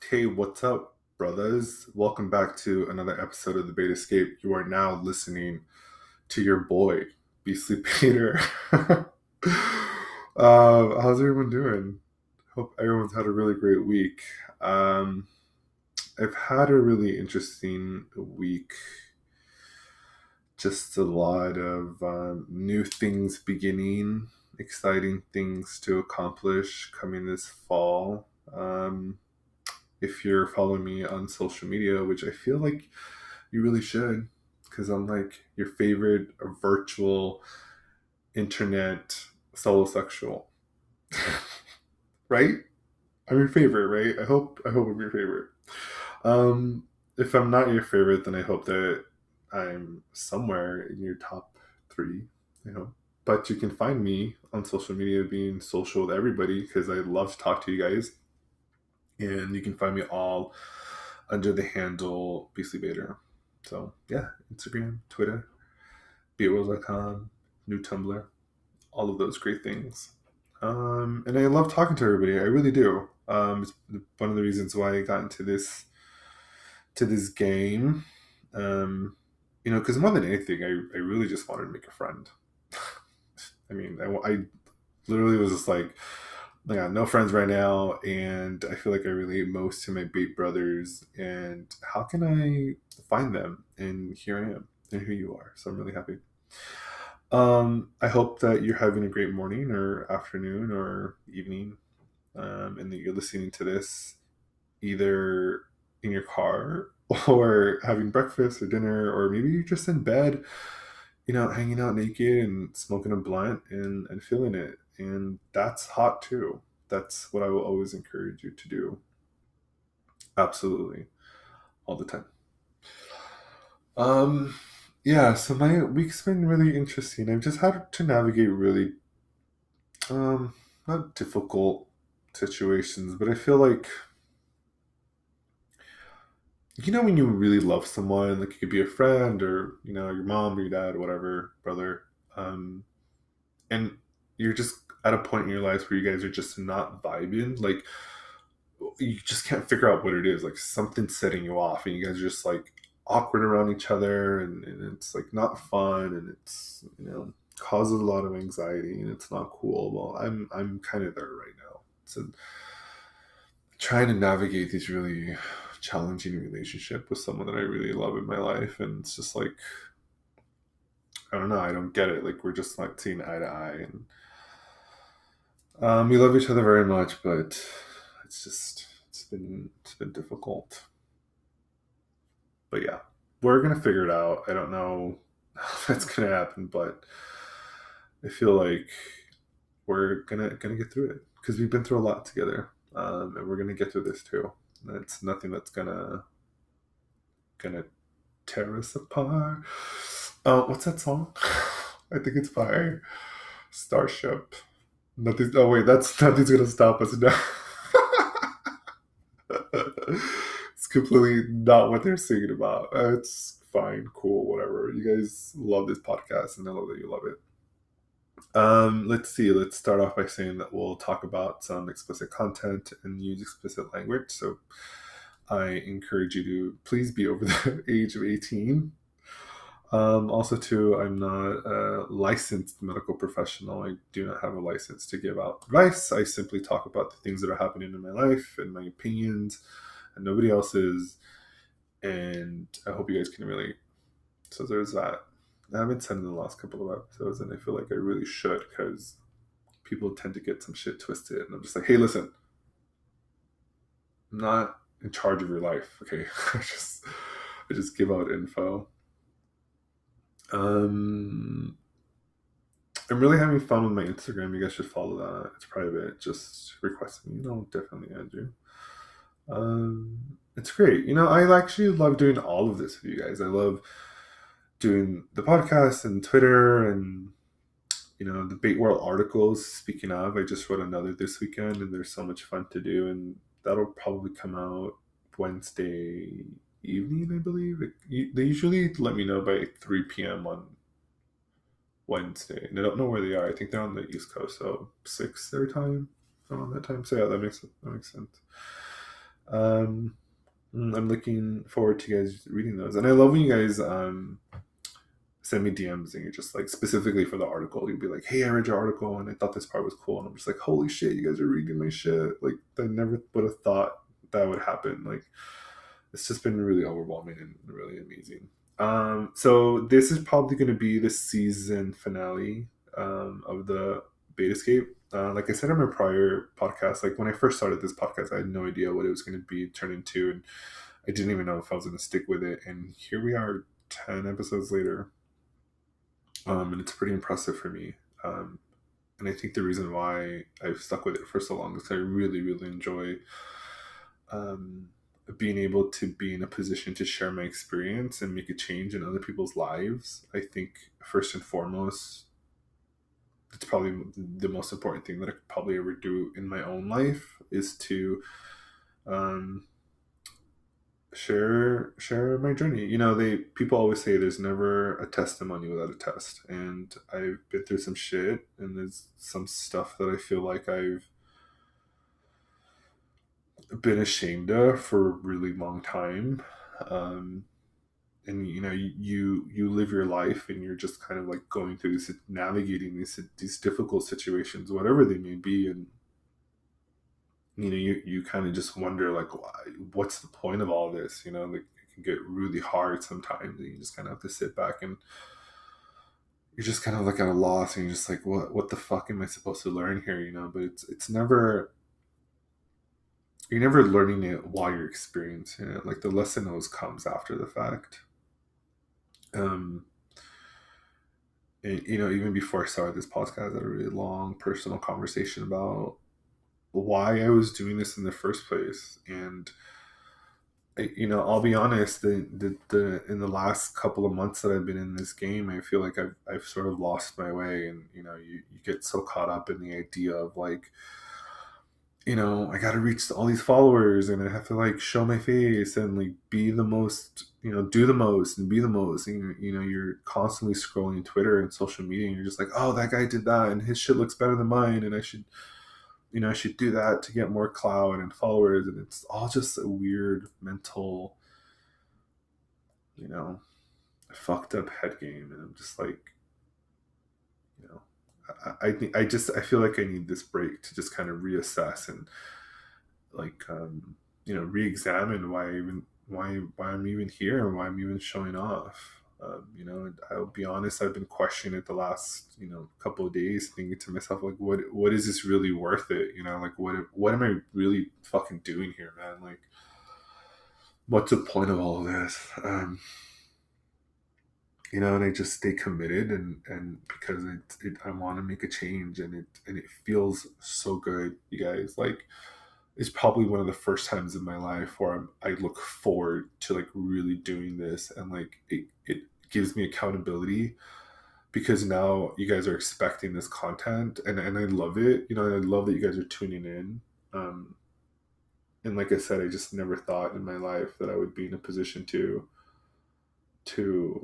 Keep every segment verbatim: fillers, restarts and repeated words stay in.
Hey, what's up, brothers? Welcome back to another episode of the Bait Escape. You are now listening to your boy, Beastly Peter. uh, how's everyone doing? Hope everyone's had a really great week. Um, I've had a really interesting week. Just a lot of um, new things beginning, exciting things to accomplish coming this fall. Um, if you're following me on social media, which I feel like you really should, because I'm like your favorite virtual internet solo sexual, right? I'm your favorite, right? I hope I hope I'm your favorite. Um, if I'm not your favorite, then I hope that I'm somewhere in your top three. You know, but you can find me on social media being social with everybody because I love to talk to you guys, and you can find me all under the handle Beastly Bader. So yeah, Instagram, Twitter, beatworld dot com, new Tumblr, all of those great things. Um, and I love talking to everybody. I really do. Um, it's one of the reasons why I got into this to this game. Um, you know, because more than anything, I, I really just wanted to make a friend. I mean, I, I literally was just like, I got no friends right now, and I feel like I relate most to my bait brothers. And how can I find them? And here I am, and here you are. So I'm really happy. Um, I hope that you're having a great morning or afternoon or evening, um, and that you're listening to this either in your car or having breakfast or dinner, or maybe you're just in bed, you know, hanging out naked and smoking a blunt and, and feeling it. And that's hot too. That's what I will always encourage you to do. Absolutely. All the time. Um, yeah, so my week's been really interesting. I've just had to navigate really, um, not difficult situations, but I feel like, you know, when you really love someone, like it could be a friend or, you know, your mom or your dad or whatever, brother, um, and you're just at a point in your life where you guys are just not vibing. Like, you just can't figure out what it is. Like, something's setting you off, and you guys are just like awkward around each other, and, and it's like not fun, and it's, you know, causes a lot of anxiety, and it's not cool. Well, I'm I'm kind of there right now. So trying to navigate these really challenging relationship with someone that I really love in my life, and it's just like, I don't know, I don't get it. Like, we're just not seeing eye to eye, and um, we love each other very much, but it's just it's been it's been difficult. But yeah, we're gonna figure it out. I don't know how that's gonna happen, but I feel like we're gonna gonna get through it because we've been through a lot together, um, and we're gonna get through this too. It's nothing that's gonna gonna tear us apart. Uh, what's that song? I think it's by Starship. Nothing. Oh wait, that's nothing's gonna stop us now. It's completely not what they're singing about. Uh, It's fine, cool, whatever. You guys love this podcast, and I love that you love it. Um, let's see. Let's start off by saying that we'll talk about some explicit content and use explicit language. So I encourage you to please be over the age of eighteen. Um, also, too, I'm not a licensed medical professional. I do not have a license to give out advice. I simply talk about the things that are happening in my life and my opinions, and nobody else's. And I hope you guys can relate. So there's that. I haven't said in the last couple of episodes, and I feel like I really should, because people tend to get some shit twisted. And I'm just like, hey, listen, I'm not in charge of your life, okay? I just I just give out info. Um, I'm really having fun with my Instagram. You guys should follow that. It's private. Just request me. You know, definitely add you. Um, it's great. You know, I actually love doing all of this with you guys. I love doing the podcast and Twitter and, you know, the Bait World articles. Speaking of, I just wrote another this weekend, and there's so much fun to do, and that'll probably come out Wednesday evening, I believe. It, they usually let me know by three p.m. on Wednesday, and I don't know where they are. I think they're on the East Coast, so six their time, around that time. So yeah, that makes that makes sense. Um, mm, I'm looking forward to you guys reading those, and I love when you guys um send me D Ms and you're just like specifically for the article. You'd be like, "Hey, I read your article and I thought this part was cool," and I'm just like, "Holy shit, you guys are reading my shit!" Like I never would have thought that would happen. Like it's just been really overwhelming and really amazing. Um, so this is probably going to be the season finale um, of the Beta Escape. Uh, like I said in my prior podcast, like when I first started this podcast, I had no idea what it was going to be turned into, and I didn't even know if I was going to stick with it. And here we are, ten episodes later, um, and it's pretty impressive for me. Um, and I think the reason why I've stuck with it for so long is 'cause I really, really enjoy um, being able to be in a position to share my experience and make a change in other people's lives. I think first and foremost, it's probably the most important thing that I could probably ever do in my own life is to um, share share my journey. You know, they people always say there's never a testimony without a test, and I've been through some shit, and there's some stuff that I feel like I've been ashamed of for a really long time. Um, and you know, you you live your life, and you're just kind of like going through this, navigating these these difficult situations, whatever they may be, and you know, you you kind of just wonder like, why, what's the point of all this? You know, like it can get really hard sometimes, and you just kind of have to sit back and you're just kind of like at a loss, and you're just like, what what the fuck am I supposed to learn here? You know, but it's it's never you're never learning it while you're experiencing it. Like the lesson always comes after the fact. Um, and, you know, even before I started this podcast, I had a really long personal conversation about why I was doing this in the first place. And I, you know, I'll be honest, the, the the in the last couple of months that I've been in this game, I feel like I've I've sort of lost my way. And you know, you, you get so caught up in the idea of like, you know, I got to reach all these followers and I have to like show my face and like be the most, you know, do the most and be the most. And, you know, you're constantly scrolling Twitter and social media and you're just like, oh, that guy did that and his shit looks better than mine. And I should, you know, I should do that to get more clout and followers. And it's all just a weird mental, you know, fucked up head game. And I'm just like, you know, I, I think I just, I feel like I need this break to just kind of reassess and like um, you know, re-examine why I even why why I'm even here and why I'm even showing off. Um, you know, I'll be honest, I've been questioning it the last, you know, couple of days, thinking to myself like, what what is this really worth it? You know, like what what am I really fucking doing here, man? Like, what's the point of all of this? Um, you know, and I just stay committed, and and because it, it I want to make a change, and it and it feels so good, you guys. Like it's probably one of the first times in my life where I'm, I look forward to like really doing this, and like it, it gives me accountability because now you guys are expecting this content, and, and I love it. You know, I love that you guys are tuning in. Um, and like I said, I just never thought in my life that I would be in a position to to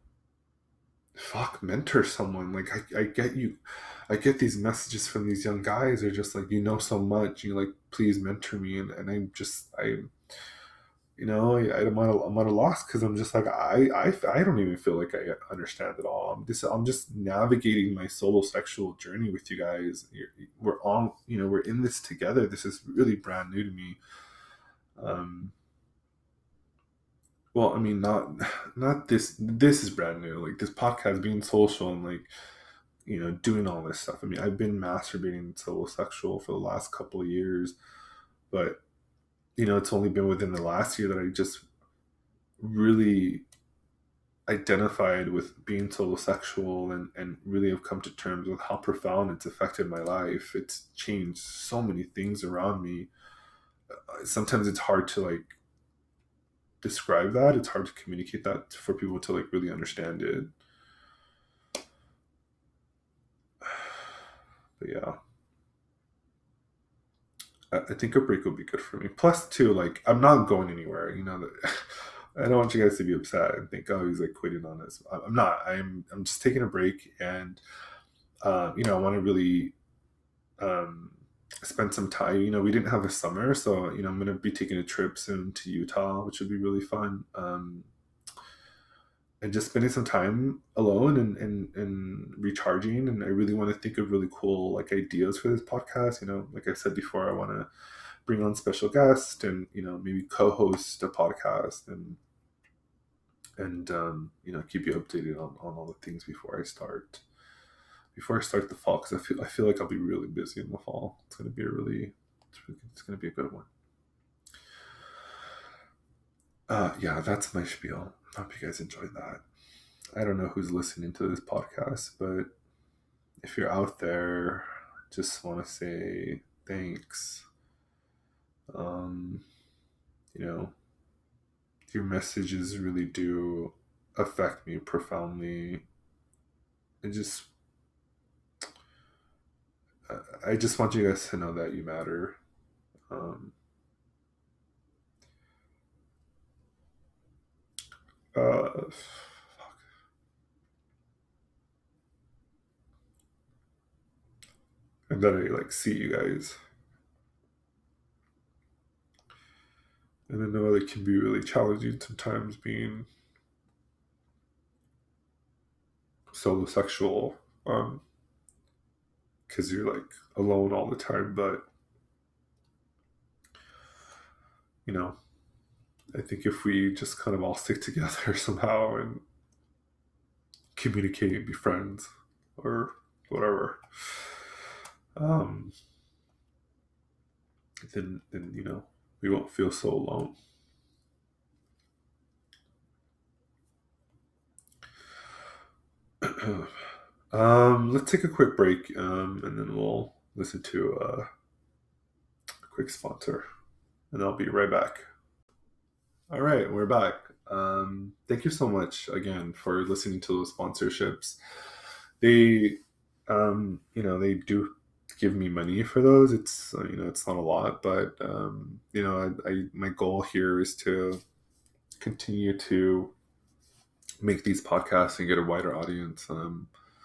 fuck mentor someone. Like I, I get you, I get these messages from these young guys. They're just like, you know so much, you like, please mentor me. And, and I'm just I you know, I, I'm at a, I'm at a loss because I'm just like I, I I don't even feel like I understand it all. I'm just I'm just navigating my solo sexual journey with you guys. You're, we're all, you know, we're in this together. This is really brand new to me. Um, well, I mean, not not this. This is brand new. Like this podcast being social and like, you know, doing all this stuff. I mean, I've been masturbating solo sexual for the last couple of years, but you know, it's only been within the last year that I just really identified with being solo sexual, and, and really have come to terms with how profound it's affected my life. It's changed so many things around me. Uh, Sometimes it's hard to like describe that. It's hard to communicate that for people to like really understand it. But yeah, I, I think a break would be good for me. Plus, too, like I'm not going anywhere. You know, that I don't want you guys to be upset and think, oh, he's like quitting on us. I- I'm not. I'm I'm just taking a break, and uh, you know, I want to really um, spend some time. You know, we didn't have a summer, so you know, I'm gonna be taking a trip soon to Utah, which would be really fun. Um, and just spending some time alone and, and and recharging. And I really want to think of really cool like ideas for this podcast. You know, like I said before, I want to bring on special guests and you know maybe co-host a podcast and and um, you know keep you updated on, on all the things before I start before I start the fall because I feel I feel like I'll be really busy in the fall. It's gonna be a really it's, really, it's gonna be a good one. Uh, yeah, that's my spiel. Hope you guys enjoyed that. I don't know who's listening to this podcast, but if you're out there, just want to say thanks. Um, you know, your messages really do affect me profoundly. And just, I just want you guys to know that you matter. Um, uh, and that I like see you guys. And I know it can be really challenging sometimes being solo sexual. Um, because you're like alone all the time, but you know, I think if we just kind of all stick together somehow and communicate and be friends or whatever, um, then then you know we won't feel so alone. um, let's take a quick break, um, and then we'll listen to uh, a quick sponsor, and I'll be right back. All right, we're back. Um, thank you so much again for listening to those sponsorships. They, um, you know, they do give me money for those. It's uh, you know, it's not a lot, but um, you know, I, I my goal here is to continue to make these podcasts and get a wider audience. Um,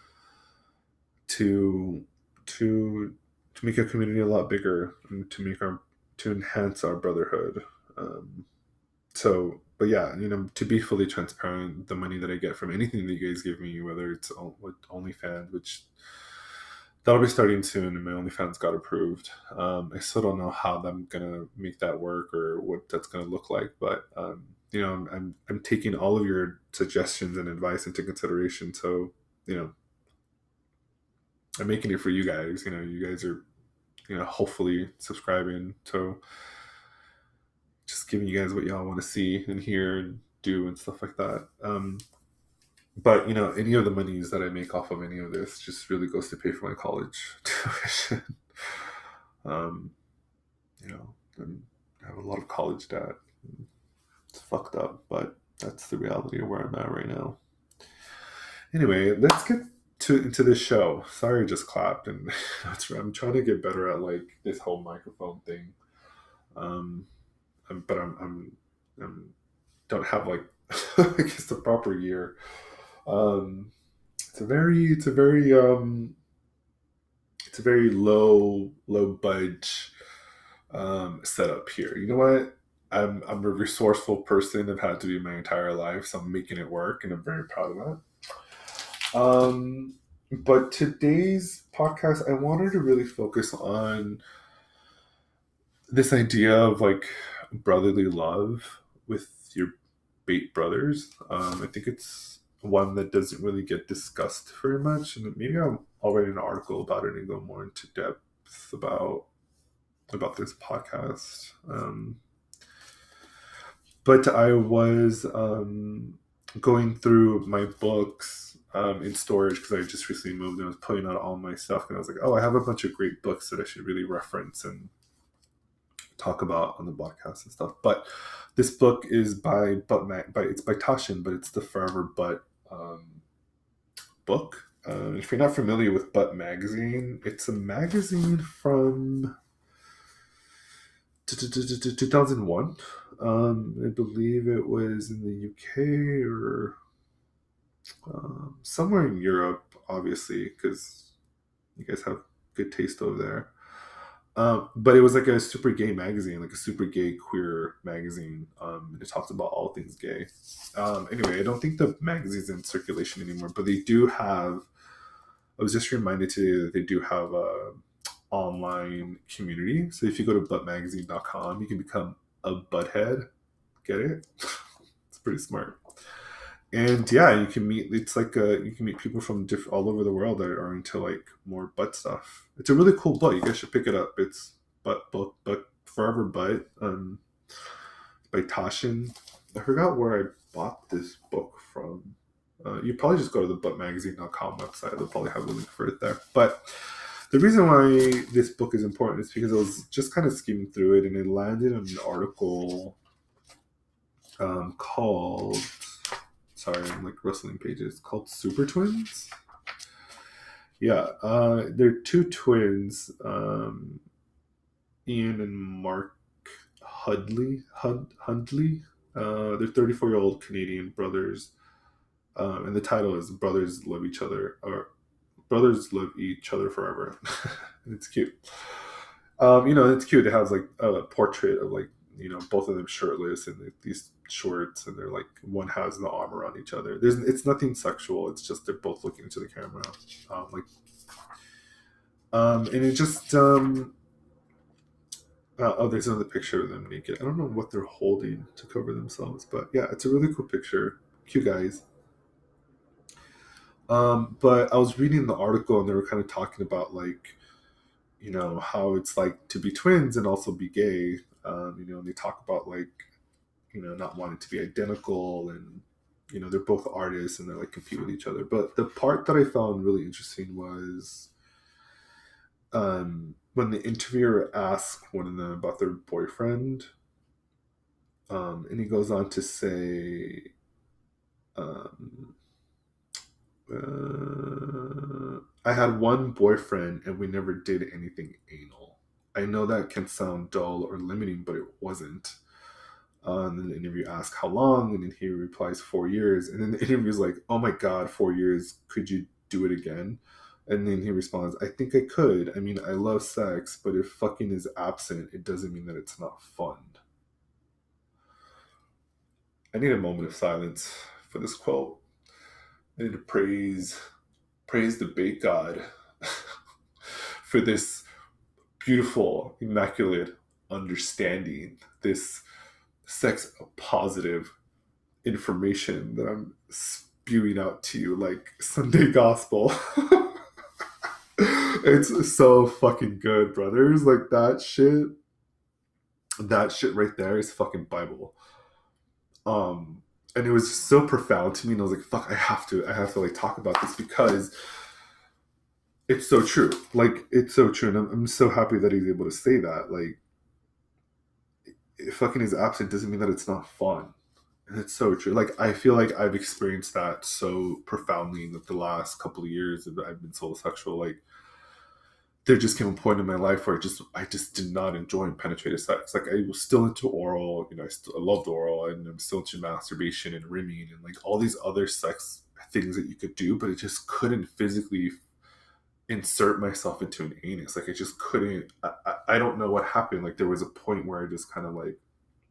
to to to make our community a lot bigger and to make our to enhance our brotherhood. Um, so but yeah, you know, to be fully transparent, the money that I get from anything that you guys give me, whether it's on- with OnlyFans, which that'll be starting soon, and my OnlyFans got approved. Um, I still don't know how I'm gonna make that work or what that's gonna look like, but um, you know, I'm, I'm I'm taking all of your suggestions and advice into consideration. So you know, I'm making it for you guys. You know, you guys are you know hopefully subscribing. So just giving you guys what y'all want to see and hear and do and stuff like that. Um, but you know, any of the monies that I make off of any of this just really goes to pay for my college tuition. um, you know, and I have a lot of college debt. It's fucked up, but that's the reality of where I'm at right now. Anyway, let's get to into this show. Sorry, I just clapped, and that's I'm trying to get better at like this whole microphone thing. Um, I'm, but I'm, I'm, I'm don't have like I guess the proper gear. Um, it's a very, it's a very, um, it's a very low, low budge um, setup here. You know what? I'm I'm a resourceful person. I've had to be my entire life, so I'm making it work, and I'm very proud of that. Um, but today's podcast, I wanted to really focus on this idea of like brotherly love with your bait brothers. Um, I think it's one that doesn't really get discussed very much, and maybe I'll, I'll write an article about it and go more into depth about about this podcast. Um, but I was um, going through my books um, in storage because I just recently moved and I was putting out all my stuff, and I was like, oh, I have a bunch of great books that I should really reference and talk about on the podcast and stuff. But this book is by Butt Mag, by it's by Taschen, but it's the Forever Butt um, book. Uh, if you're not familiar with Butt Magazine, it's a magazine from two thousand one. Um, I believe it was in the U K or um, somewhere in Europe, obviously, because you guys have good taste over there. Um, but it was like a super gay magazine, like a super gay queer magazine. Um, and it talks about all things gay. Um, anyway, I don't think the magazine's in circulation anymore, but they do have. I was just reminded today that they do have a online community. So if you go to butt magazine dot com, you can become a butthead. Get it? It's pretty smart. And yeah, you can meet. It's like a, you can meet people from diff, all over the world that are into like more butt stuff. It's a really cool book. You guys should pick it up. It's butt book, but forever butt. Um, by Tashin. I forgot where I bought this book from. Uh, you probably just go to the butt magazine dot com website. They'll probably have a link for it there. But the reason why this book is important is because I was just kind of skimming through it and it landed on an article um, called, sorry, I'm like rustling pages, called Super Twins. Yeah, uh, they're two twins, um, Ian and Mark Hudley. Hud, Hundley. Uh, they're thirty-four year old Canadian brothers, um, and the title is "Brothers Love Each Other" or "Brothers Love Each Other Forever." And it's cute. Um, you know, it's cute. It has like a portrait of like, you know, both of them shirtless and these shorts, and they're like, one has the arm around each other. There's it's nothing sexual. It's just they're both looking into the camera, um, like, um, and it just um, uh, oh, there's another picture of them naked. I don't know what they're holding to cover themselves, but yeah, it's a really cool picture. Cute guys. Um, but I was reading the article and they were kind of talking about like, you know, how it's like to be twins and also be gay. Um, you know, and they talk about like, you know, not wanting to be identical, and you know, they're both artists and they're like compete with each other. But the part that I found really interesting was um, when the interviewer asked one of them about their boyfriend, um, and he goes on to say, um, uh, I had one boyfriend and we never did anything anal. I know that can sound dull or limiting, but it wasn't. Uh, and then the interview asks how long, and then he replies four years. And then the interview's like, "Oh my god, four years? Could you do it again?" And then he responds, "I think I could. I mean, I love sex, but if fucking is absent, it doesn't mean that it's not fun." I need a moment of silence for this quote. I need to praise praise the bait god for this beautiful, immaculate understanding, this sex positive information that I'm spewing out to you like Sunday gospel. It's so fucking good, brothers. Like that shit, that shit right there is fucking Bible. Um, and it was so profound to me, and I was like, "Fuck, I have to, I have to like talk about this because it's so true. Like it's so true." And I'm, I'm so happy that he's able to say that. Like, if fucking is absent doesn't mean that it's not fun. And it's so true. Like I feel like I've experienced that so profoundly in the, the last couple of years that I've been solo sexual. Like there just came a point in my life where I just I just did not enjoy penetrative sex. Like I was still into oral, you know, I still I loved oral, and I'm still into masturbation and rimming and like all these other sex things that you could do, but it just couldn't physically insert myself into an anus. Like I just couldn't. I, I, I don't know what happened. Like there was a point where I just kind of like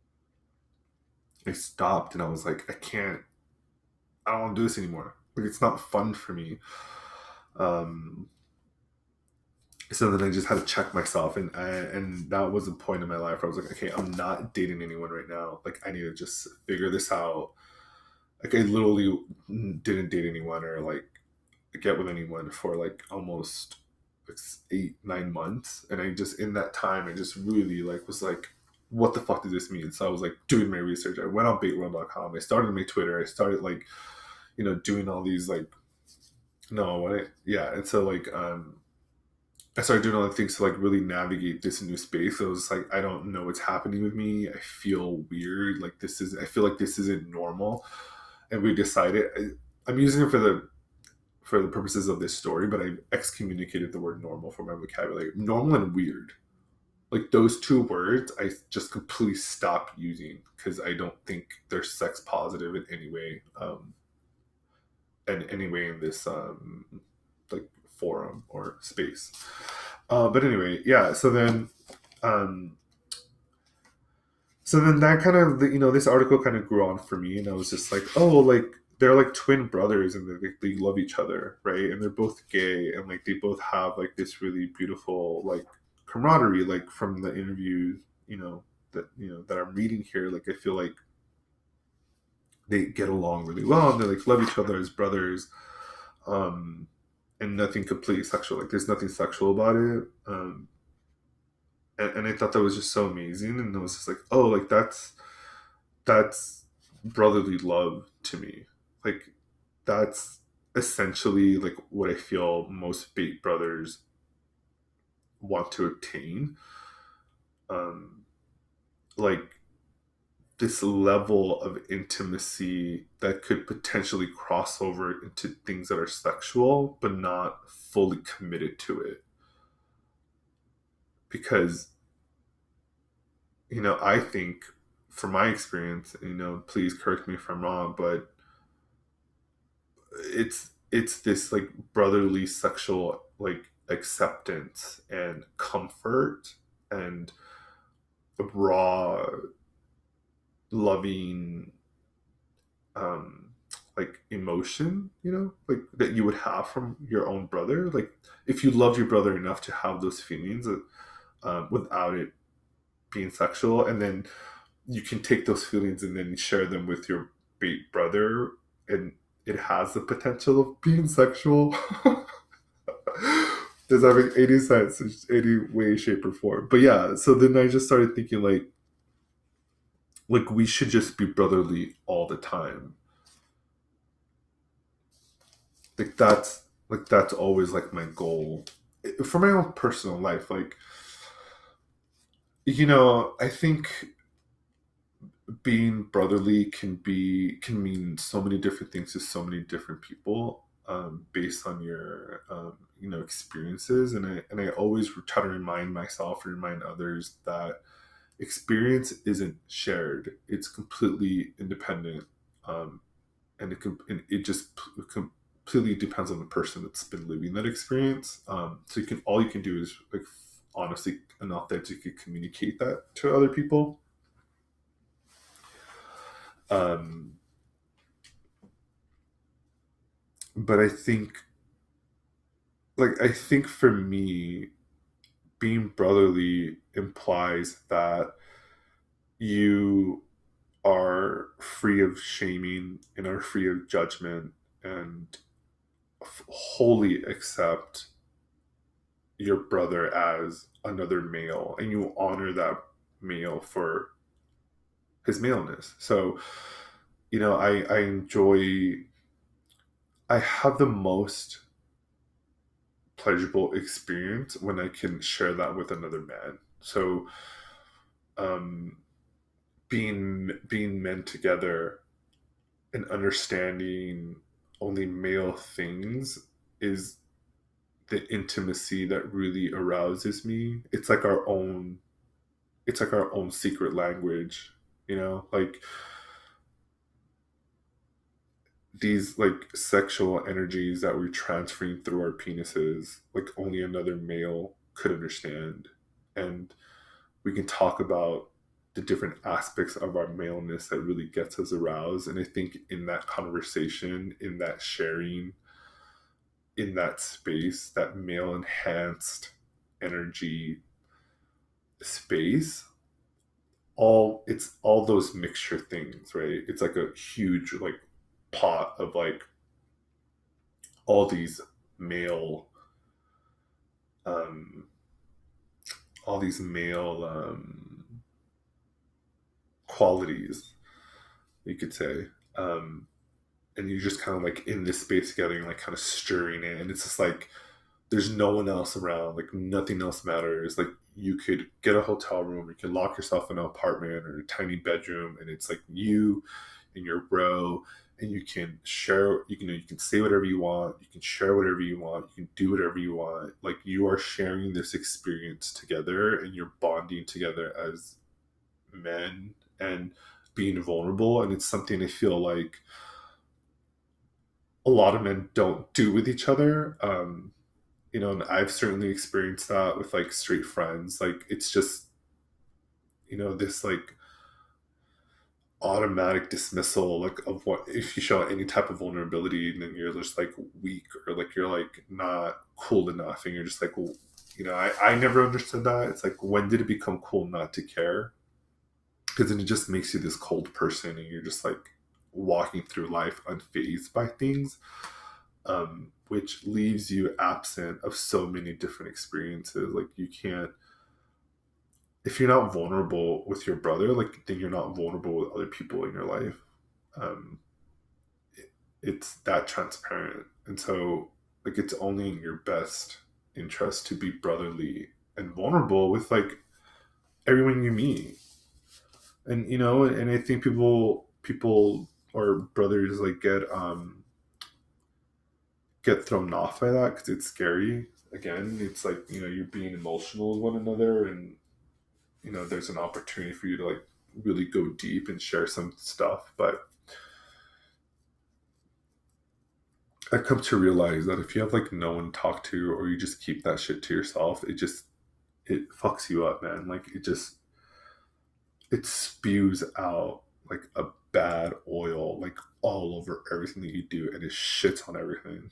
I stopped and I was like, I can't. I don't want to do this anymore. Like it's not fun for me. Um, so then I just had to check myself, and I, and that was a point in my life where I was like, okay, I'm not dating anyone right now. Like I need to just figure this out. Like I literally didn't date anyone or like get with anyone for like almost like eight nine months, and I just in that time I just really like was like, what the fuck does this mean? So I was like doing my research. I went on bait world dot com. I started my Twitter. I started like, you know, doing all these like, no, what I, yeah. And so like, um, I started doing all the things to like really navigate this new space. So I was like, I don't know what's happening with me. I feel weird. Like this is, I feel like this isn't normal. And we decided, I, I'm using it for the for the purposes of this story, but I excommunicated the word normal from my vocabulary. Normal and weird, like those two words, I just completely stopped using because I don't think they're sex positive in any way, um, in any way in this um, like forum or space. Uh, but anyway, yeah. So then, um, so then that kind of, you know, this article kind of grew on for me, and I was just like, oh, like they're like twin brothers, and they they love each other, right? And they're both gay, and like they both have like this really beautiful like camaraderie, like from the interviews, you know, that you know that I'm reading here. Like I feel like they get along really well, and they like love each other as brothers. Um, and nothing completely sexual. Like there's nothing sexual about it. Um, and, and I thought that was just so amazing. And I was just like, oh, like that's that's brotherly love to me. Like that's essentially like what I feel most bait brothers want to obtain. Um, like this level of intimacy that could potentially cross over into things that are sexual, but not fully committed to it. Because, you know, I think from my experience, you know, please correct me if I'm wrong, but it's it's this like brotherly sexual like acceptance and comfort and raw loving um like emotion, you know, like that you would have from your own brother. Like if you love your brother enough to have those feelings uh, um, without it being sexual, and then you can take those feelings and then share them with your bait brother, and it has the potential of being sexual. Does that make any sense in any way, shape, or form? But yeah, so then I just started thinking like like we should just be brotherly all the time. Like that's like that's always like my goal for my own personal life. Like you know, I think being brotherly can be can mean so many different things to so many different people um, based on your um, you know experiences, and I and I always try to remind myself and remind others that experience isn't shared; it's completely independent, um, and it can and it just completely depends on the person that's been living that experience. Um, so you can all you can do is like honestly and authentically communicate that to other people. Um, but I think like I think for me, being brotherly implies that you are free of shaming and are free of judgment and f- wholly accept your brother as another male, and you honor that male for his maleness. So, you know, I I enjoy I have the most pleasurable experience when I can share that with another man. So, um, being being men together and understanding only male things is the intimacy that really arouses me. It's like our own. It's like our own secret language, you know, like these like sexual energies that we're transferring through our penises, like only another male could understand, and we can talk about the different aspects of our maleness that really gets us aroused. And I think in that conversation, in that sharing, in that space, that male enhanced energy space, all it's all those mixture things, right? It's like a huge like pot of like all these male um all these male um qualities, you could say. Um and you're just kind of like in this space together and like kind of stirring it, and it's just like there's no one else around, like nothing else matters. Like you could get a hotel room, you can lock yourself in an apartment or a tiny bedroom, and it's like you and your bro, and you can share, you can you can say whatever you want, you can share whatever you want, you can do whatever you want. Like you are sharing this experience together, and you're bonding together as men and being vulnerable. And it's something I feel like a lot of men don't do with each other. Um, you know, and I've certainly experienced that with like straight friends. Like it's just, you know, this like automatic dismissal like of what if you show any type of vulnerability, and then you're just like weak, or like you're like not cool enough, and you're just like, well, you know, I, I never understood that. It's like, when did it become cool not to care? Because then it just makes you this cold person, and you're just like walking through life unfazed by things, um, which leaves you absent of so many different experiences. Like you can't, if you're not vulnerable with your brother, like then you're not vulnerable with other people in your life. Um, it, it's that transparent, and so like it's only in your best interest to be brotherly and vulnerable with like everyone you meet. And you know, and I think people people or brothers like get um get thrown off by that because it's scary. Again, it's like, you know, you're being emotional with one another, and you know there's an opportunity for you to like really go deep and share some stuff. But I come to realize that if you have like no one to talk to, or you just keep that shit to yourself, it just it fucks you up, man. Like it just it spews out like a bad oil like all over everything that you do, and it shits on everything.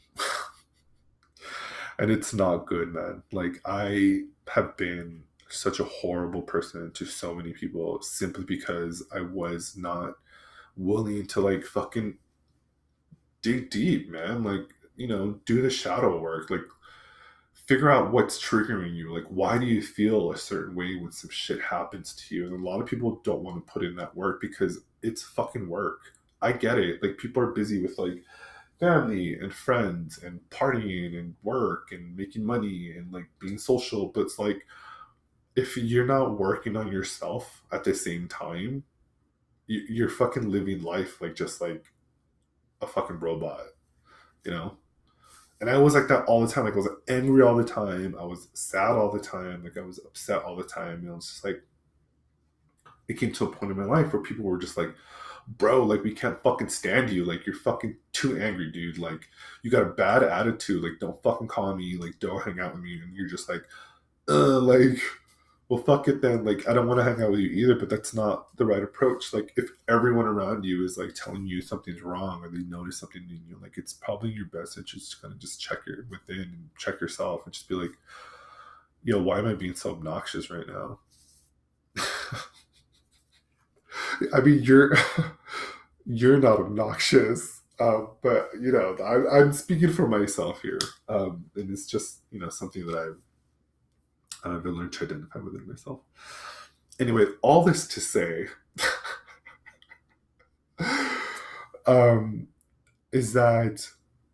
And it's not good, man. Like I have been such a horrible person to so many people simply because I was not willing to like fucking dig deep, man. Like, you know, do the shadow work. Like figure out what's triggering you. Like why do you feel a certain way when some shit happens to you? And a lot of people don't want to put in that work because it's fucking work. I get it. Like people are busy with like family and friends and partying and work and making money and like being social, but it's like if you're not working on yourself at the same time, you- you're fucking living life like just like a fucking robot, you know. And I was like that all the time. Like I was angry all the time, I was sad all the time, like I was upset all the time. You know, it's just like it came to a point in my life where people were just like, bro, like we can't fucking stand you. Like you're fucking too angry, dude. Like you got a bad attitude. Like don't fucking call me. Like don't hang out with me. And you're just like, uh, like, well, fuck it then. Like I don't want to hang out with you either. But that's not the right approach. Like if everyone around you is like telling you something's wrong, or they notice something in you, like it's probably in your best interest to kind of just check your within and check yourself and just be like, yo, why am I being so obnoxious right now? I mean, you're you're not obnoxious, um, but you know, I, I'm speaking for myself here, um, and it's just, you know, something that I've I've learned to identify within myself. Anyway, all this to say, um, is that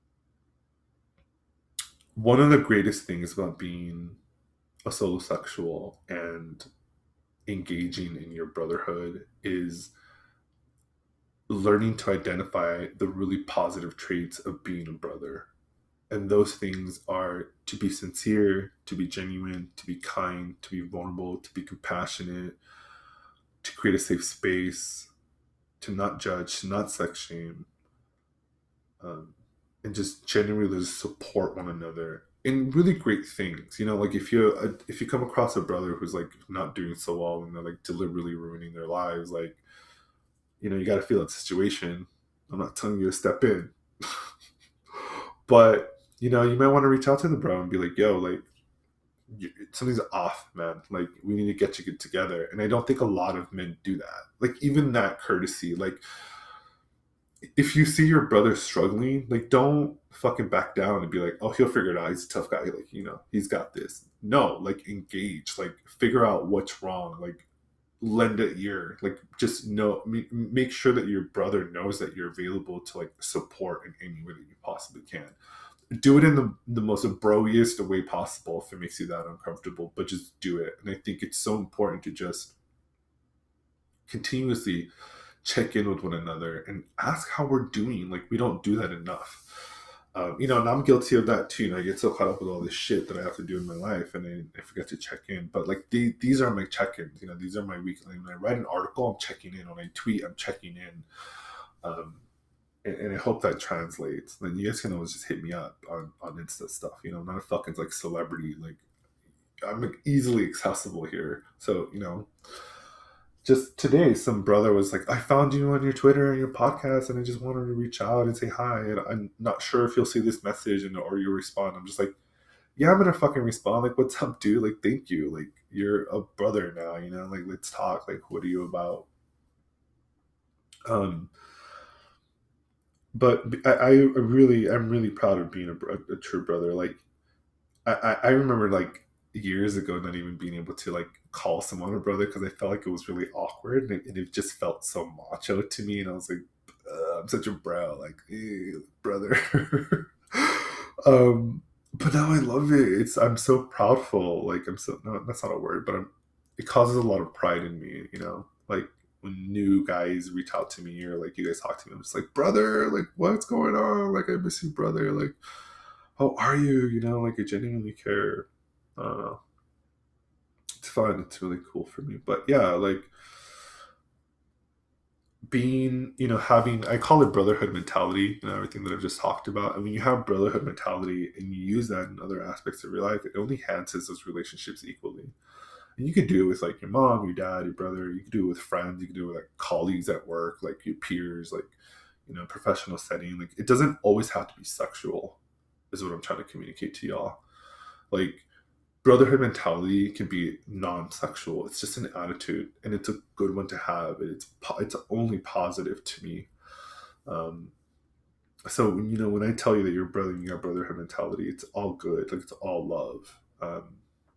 one of the greatest things about being a solo sexual and engaging in your brotherhood is learning to identify the really positive traits of being a brother. And those things are to be sincere, to be genuine, to be kind, to be vulnerable, to be compassionate, to create a safe space, to not judge, to not sex shame, um, and just genuinely just support one another in really great things. You know, like if you uh, if you come across a brother who's like not doing so well, and they're like deliberately ruining their lives, like, you know, you got to feel that situation. I'm not telling you to step in, but you know, you might want to reach out to the bro and be like, yo, like you, something's off, man. Like we need to get you together. And I don't think a lot of men do that. Like even that courtesy, like if you see your brother struggling, like don't fucking back down and be like, oh, he'll figure it out. He's a tough guy. Like, you know, he's got this. No, like engage, like figure out what's wrong. Like lend an ear. Like just know, make sure that your brother knows that you're available to like support in any way that you possibly can. Do it in the, the most broiest way possible if it makes you that uncomfortable, but just do it. And I think it's so important to just continuously check in with one another and ask how we're doing. Like we don't do that enough. Um, you know, and I'm guilty of that too. And I get so caught up with all this shit that I have to do in my life, and I, I forget to check in. But like the, these are my check-ins. You know, these are my weekly. When I write an article, I'm checking in. When I tweet, I'm checking in. Um, and, and I hope that translates. Then you guys can always just hit me up on on Insta stuff. You know, I'm not a fucking like celebrity. Like I'm like, easily accessible here. So you know, just today, some brother was like, "I found you on your Twitter and your podcast, and I just wanted to reach out and say hi. And I'm not sure if you'll see this message and or you respond." I'm just like, "Yeah, I'm gonna fucking respond. Like, what's up, dude? Like, thank you. Like, you're a brother now. You know, like, let's talk. Like, what are you about?" Um, but I, I really, I'm really proud of being a, a, a true brother. Like, I, I I remember like years ago not even being able to like call someone a brother because I felt like it was really awkward and it, and it just felt so macho to me, and I was like, uh, I'm such a bro, like eh, brother. um, but now I love it. It's I'm so proudful. Like I'm so no, that's not a word, but I'm. It causes a lot of pride in me. You know, like when new guys reach out to me or like you guys talk to me, I'm just like, brother, like what's going on? Like I miss you, brother. Like how are you? You know, like I genuinely care. Uh, it's fun. It's really cool for me. But yeah, like being, you know, having, I call it brotherhood mentality, you know, everything that I've just talked about. And when you have brotherhood mentality and you use that in other aspects of your life, it only enhances those relationships equally. And you could do it with like your mom, your dad, your brother. You could do it with friends. You could do it with like colleagues at work, like your peers, like, you know, professional setting. Like it doesn't always have to be sexual, is what I'm trying to communicate to y'all. Like brotherhood mentality can be non-sexual. It's just an attitude, and it's a good one to have. It's it's only positive to me. Um, so when you know when I tell you that you're brother, and you got brotherhood mentality, it's all good. Like it's all love. Um,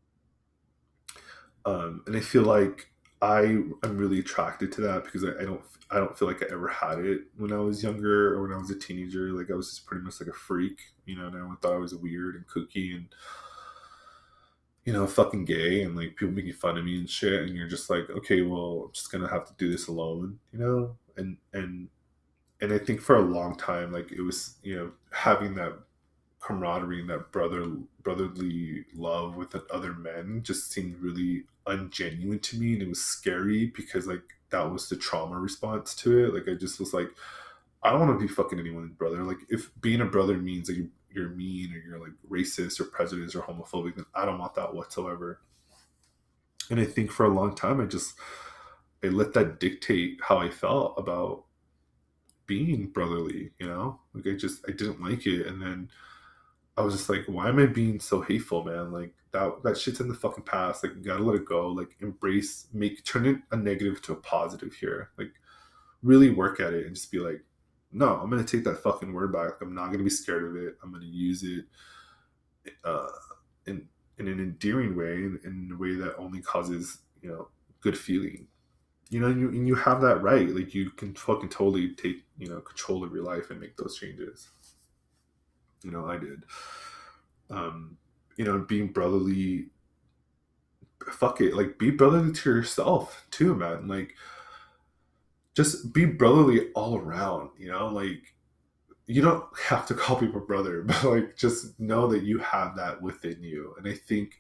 um, and I feel like I am really attracted to that because I, I don't I don't feel like I ever had it when I was younger or when I was a teenager. Like I was just pretty much like a freak, you know, and everyone thought I was weird and kooky and you know, fucking gay and like people making fun of me and shit, and you're just like, okay, well, I'm just gonna have to do this alone, you know? And and and I think for a long time, like it was, you know, having that camaraderie and that brother brotherly love with other men just seemed really ungenuine to me, and it was scary because like that was the trauma response to it. Like I just was like, I don't want to be fucking anyone's brother. Like if being a brother means that you you're mean or you're like racist or prejudiced or homophobic, then I don't want that whatsoever. And I think for a long time I just I let that dictate how I felt about being brotherly, you know? Like I just I didn't like it. And then I was just like, why am I being so hateful, man? Like that that shit's in the fucking past. Like you gotta let it go. Like embrace make turn it a negative to a positive here. Like really work at it and just be like, no, I'm gonna take that fucking word back. I'm not gonna be scared of it. I'm gonna use it uh, in in an endearing way, in, in a way that only causes you know good feeling. You know, and you and you have that right. Like you can fucking totally take you know control of your life and make those changes. You know, I did. Um, you know, being brotherly. Fuck it, like be brotherly to yourself too, man. Like just be brotherly all around. You know, like you don't have to call people brother, but like just know that you have that within you. And I think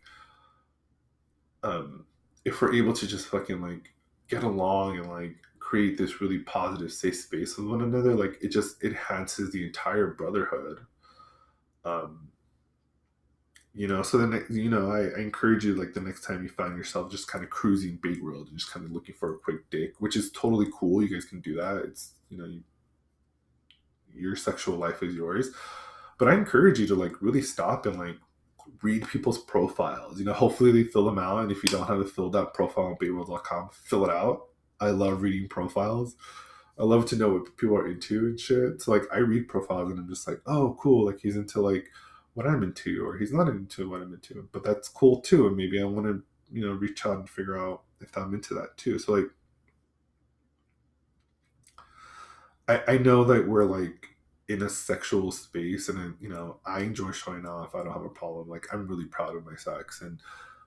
um if we're able to just fucking like get along and like create this really positive safe space with one another, like it just enhances the entire brotherhood. Um you know, so then you know, I, I encourage you like the next time you find yourself just kind of cruising bait world and just kind of looking for a quick dick, which is totally cool. You guys can do that. It's you know, you, your sexual life is yours. But I encourage you to like really stop and like read people's profiles. You know, hopefully they fill them out. And if you don't have a filled out profile on bait world dot com, fill it out. I love reading profiles. I love to know what people are into and shit. So like I read profiles and I'm just like, oh cool, like he's into like what I'm into, or he's not into what I'm into. But that's cool too. And maybe I want to, you know, reach out and figure out if I'm into that too. So like I, I know that we're like in a sexual space and then, you know, I enjoy showing off. I don't have a problem. Like I'm really proud of my sex and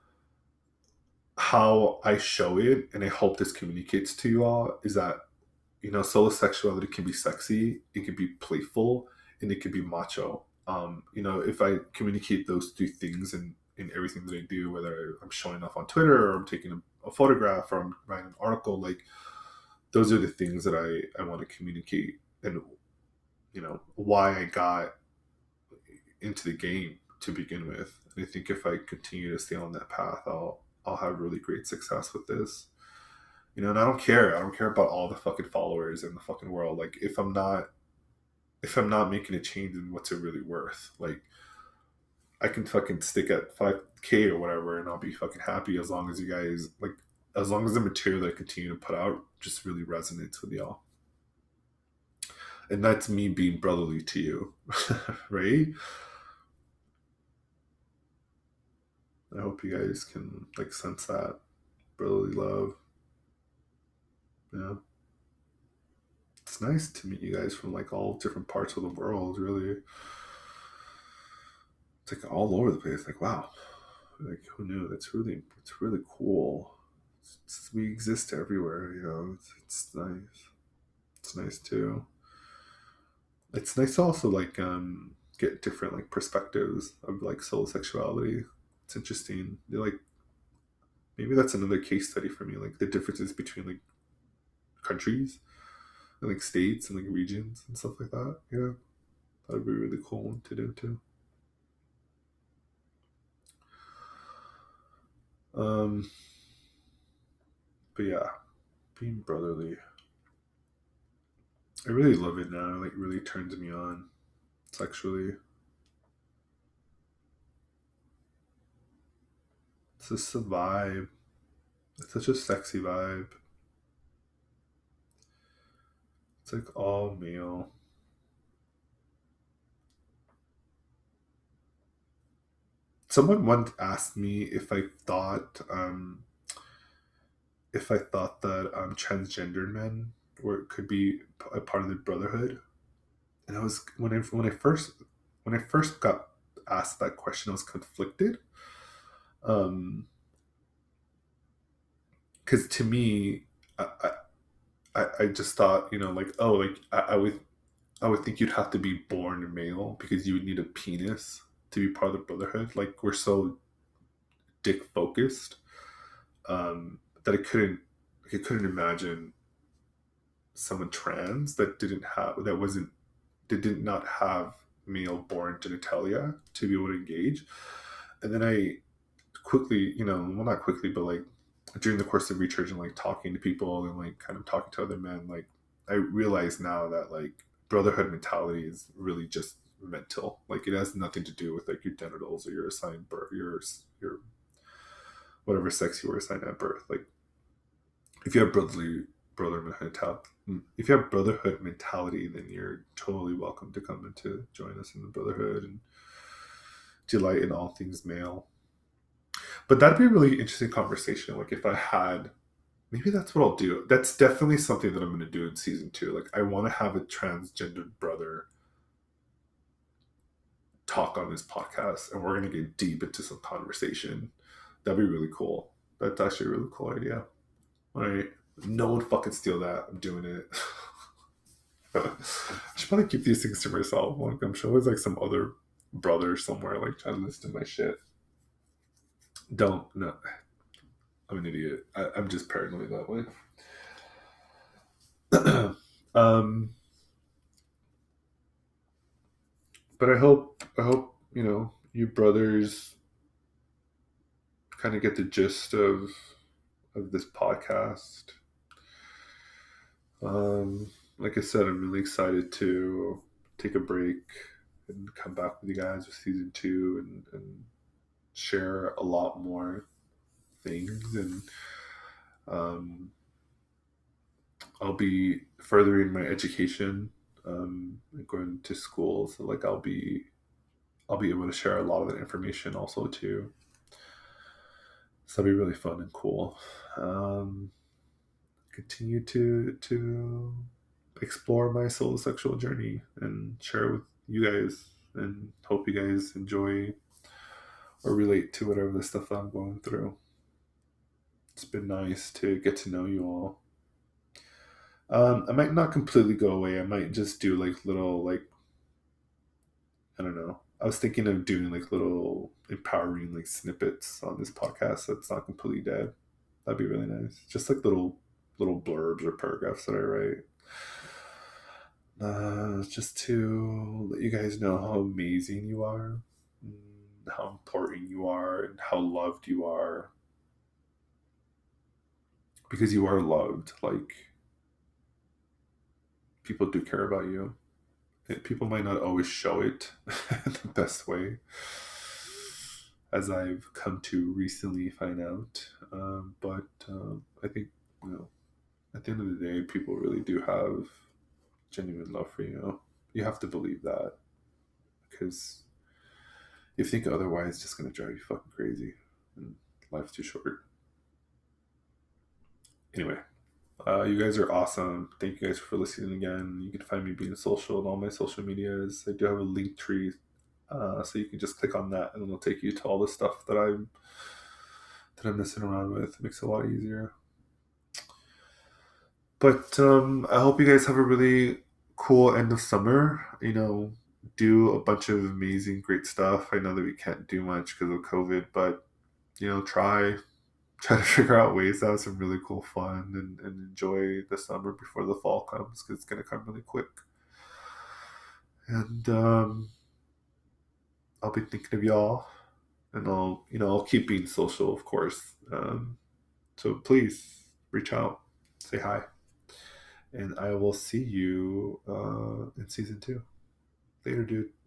how I show it, and I hope this communicates to you all, is that, you know, solo sexuality can be sexy, it can be playful, and it can be macho. Um, you know, if I communicate those two things in, in everything that I do, whether I'm showing off on Twitter or I'm taking a, a photograph or I'm writing an article, like those are the things that I, I want to communicate. And you know, why I got into the game to begin with. And I think if I continue to stay on that path, I'll I'll have really great success with this. You know, and I don't care. I don't care about all the fucking followers in the fucking world. Like if I'm not if I'm not making a change, then what's it really worth? Like I can fucking stick at five K or whatever and I'll be fucking happy as long as you guys like as long as the material that I continue to put out just really resonates with y'all. And that's me being brotherly to you. Right? I hope you guys can like sense that brotherly love. Yeah. It's nice to meet you guys from like all different parts of the world, really. It's like all over the place. Like, wow. Like who knew? That's really it's really cool. It's, it's, we exist everywhere, you know. It's, it's nice. It's nice too. It's nice to also like um get different like perspectives of like soul sexuality. It's interesting. They're like maybe that's another case study for me, like the differences between like countries and like states and like regions and stuff like that. Yeah, that'd be a really cool one to do too. Um, but yeah, being brotherly, I really love it now. It like really turns me on sexually. It's just a vibe. It's such a sexy vibe. It's like all male. Someone once asked me if I thought um, if I thought that um, transgendered men were could be a part of the brotherhood, and I was when I when I first when I first got asked that question, I was conflicted. Um, because to me, I, I I just thought you know like oh like I, I would I would think you'd have to be born male because you would need a penis to be part of the brotherhood. Like we're so dick focused um, that I couldn't like, I couldn't imagine someone trans that didn't have that wasn't that did not have male born genitalia to be able to engage. And then I quickly, you know, well not quickly, but like during the course of research and like talking to people and like kind of talking to other men, like I realize now that like brotherhood mentality is really just mental. Like it has nothing to do with like your genitals or your assigned birth, your your whatever sex you were assigned at birth. Like if you have brotherly brother mentality, if you have brotherhood mentality, then you're totally welcome to come and to join us in the brotherhood and delight in all things male. But that'd be a really interesting conversation. Like if I had, maybe that's what I'll do. That's definitely something that I'm going to do in season two. Like I want to have a transgendered brother talk on this podcast, and we're going to get deep into some conversation. That'd be really cool. That's actually a really cool idea. All right. No one fucking steal that. I'm doing it. I should probably keep these things to myself. Like I'm sure there's like some other brother somewhere like trying to listen to my shit. Don't no. I'm an idiot. I, I'm just paranoid that way. um, but I hope I hope you know you brothers kind of get the gist of of this podcast. Um, like I said, I'm really excited to take a break and come back with you guys with season two and, and share a lot more things. And um, I'll be furthering my education, um, going to school. So like I'll be I'll be able to share a lot of that information also too. So that'll be really fun and cool. Um, continue to to explore my solo sexual journey and share it with you guys and hope you guys enjoy or relate to whatever the stuff I'm going through. It's been nice to get to know you all. Um, I might not completely go away. I might just do like little like I don't know. I was thinking of doing like little empowering like snippets on this podcast so it's not completely dead. That'd be really nice. Just like little little blurbs or paragraphs that I write. Uh, just to let you guys know how amazing you are, mm, how important you are, and how loved you are. Because you are loved. Like, people do care about you. And people might not always show it the best way, as I've come to recently find out. Um, but um, I think, you know, at the end of the day, people really do have genuine love for you. You have to believe that, because if you think otherwise, it's just gonna drive you fucking crazy. And life's too short. Anyway, uh, you guys are awesome. Thank you guys for listening again. You can find me being social on all my social medias. I do have a link tree, uh, so you can just click on that, and it'll take you to all the stuff that I'm that I'm messing around with. It makes it a lot easier. But um, I hope you guys have a really cool end of summer. You know, do a bunch of amazing, great stuff. I know that we can't do much because of COVID, but you know, try try to figure out ways to have some really cool fun and, and enjoy the summer before the fall comes, because it's gonna come really quick. And um, I'll be thinking of y'all, and I'll you know I'll keep being social, of course. Um, so please reach out, say hi, and I will see you uh, in season two. Later, dude.